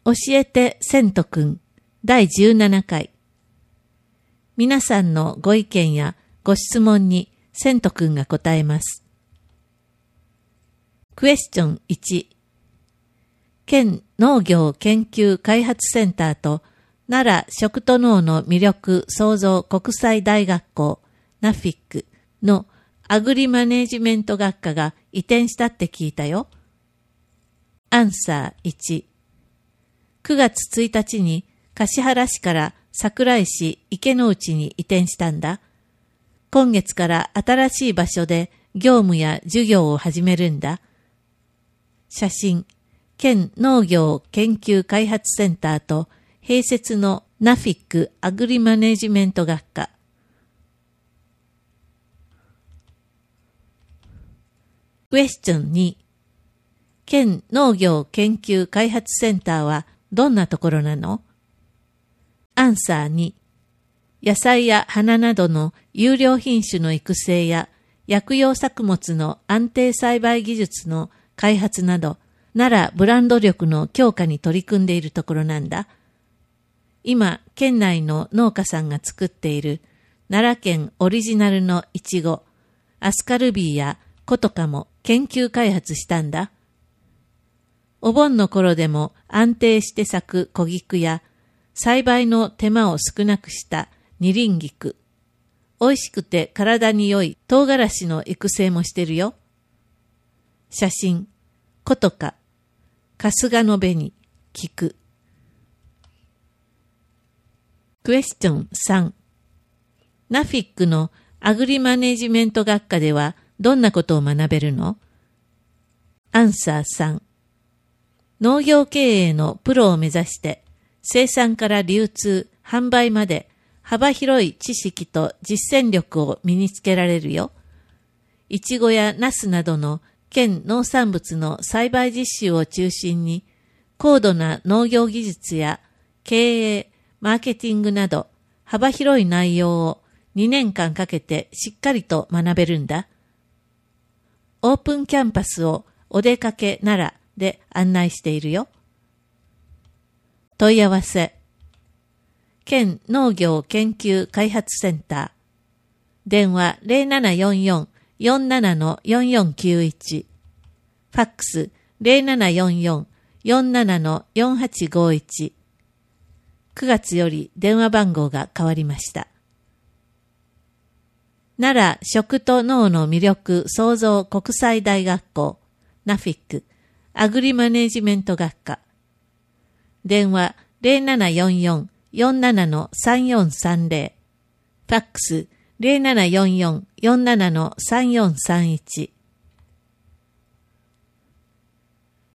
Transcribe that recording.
教えてセントくん第17回。皆さんのご意見やご質問にセントくんが答えます。クエスチョン1。県農業研究開発センターと奈良食と農の魅力創造国際大学校ナフィックのアグリマネージメント学科が移転したって聞いたよ。アンサー1。9月1日に橿原市から桜井市池之内に移転したんだ。今月から新しい場所で業務や授業を始めるんだ。写真、県農業研究開発センターと併設のナフィックアグリマネージメント学科。クエスチョン2。県農業研究開発センターはどんなところなの？アンサー2。野菜や花などの優良品種の育成や薬用作物の安定栽培技術の開発など、奈良ブランド力の強化に取り組んでいるところなんだ。今、県内の農家さんが作っている奈良県オリジナルのイチゴ、アスカルビーやコトカも研究開発したんだ。お盆の頃でも安定して咲く小菊や栽培の手間を少なくした二輪菊、美味しくて体に良い唐辛子の育成もしてるよ。写真、コトカ、春日の紅、菊。クエスチョン3。ナフィックのアグリマネージメント学科ではどんなことを学べるの？アンサー3。農業経営のプロを目指して生産から流通、販売まで幅広い知識と実践力を身につけられるよ。イチゴやナスなどの県農産物の栽培実習を中心に高度な農業技術や経営、マーケティングなど幅広い内容を2年間かけてしっかりと学べるんだ。オープンキャンパスをお出かけ奈良で案内しているよ。問い合わせ。県農業研究開発センター。電話 0744-47-4491。ファックス 0744-47-4851。9月より電話番号が変わりました。奈良食と農の魅力創造国際大学校ナフィックアグリマネージメント学科。電話 0744-47-3430。ファックス 0744-47-3431。